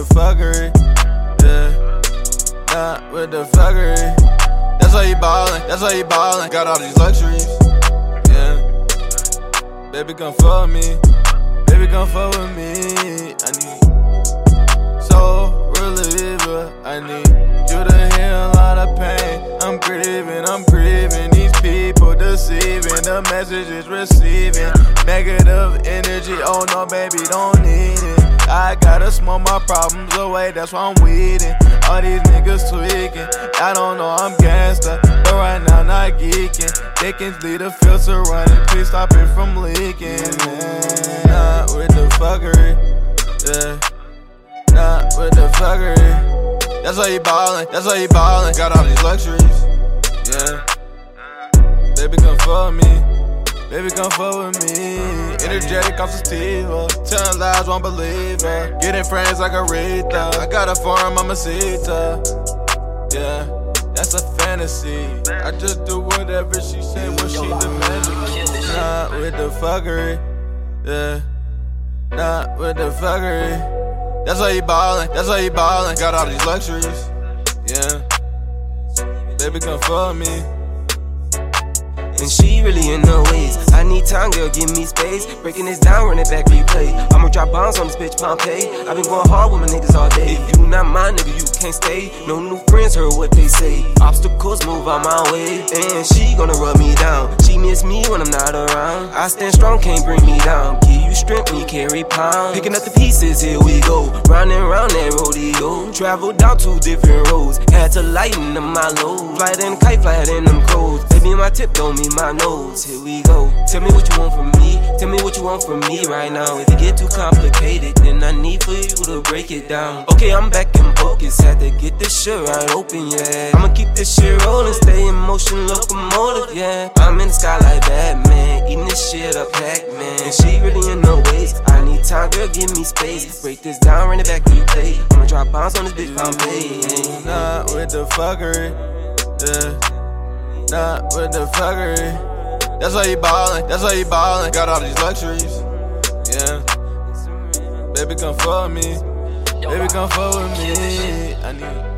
fuckery, yeah. Not with the fuckery. That's why you ballin', that's why you ballin'. Got all these luxuries, yeah. Baby, come fuck with me. Baby, come fuck with me. I need soul reliever. I need you to heal a lot of pain. I'm grieving. These people deceiving. The message is receiving negative energy. Oh no, baby, don't need it. I gotta smoke my problems away. That's why I'm weeding. All these niggas tweaking. I don't know, I'm gangsta, but right now not geeking. They can leave the filter running. Please stop it from leaking. Not with the fuckery, yeah. Not with the fuckery. That's why you ballin', that's why you ballin'. Got all these luxuries, yeah. Baby, come fuck with me. Baby, come fuck with me. Energetic, I'm sativa. Telling lies, won't believe her. Getting friends like Aretha. I got a farm, I'm a Sita. Yeah, that's a fantasy. I just do whatever she said when she demanded. Not with the fuckery, yeah. Not with the fuckery. That's why you ballin', that's why you ballin'. Got all these luxuries, yeah. Baby, come fuck with me. And she really in her ways. I need time, girl, give me space. Breaking this down, run it back, replay. I'ma drop bombs on this bitch, Pompeii. I been going hard with my niggas all day. If you not my nigga, you can't stay. No new friends, heard what they say. Obstacles move out my way. And she gonna rub me down. She miss me when I'm not around. I stand strong, can't bring me down. Give you strength when you carry pounds. Picking up the pieces, here we go. Round and round that rodeo. Traveled down 2 different roads. Had to lighten up my load. Fly in kite, fly in them codes. Baby, my tip don't mean my nose. Here we go. Tell me what you want from me. Tell me what you want from me right now. If it get too complicated, then I need for you to break it down. Okay, I'm back in focus. Had to get this shit right open, yeah. I'ma keep this shit rolling, stay in motion, locomotive, yeah. I'm in the sky like Batman, eating this shit up, Pac-Man. And she really in her ways. I need time, girl, give me space. Break this down, run it back, replay. I'ma drop bombs on this bitch, Pompeii. Not with the fuckery, yeah. Not with the fuckery. That's why you ballin', that's why you ballin'. Got all these luxuries, yeah. Baby, come fuck with me. Baby, come fuck with me. I need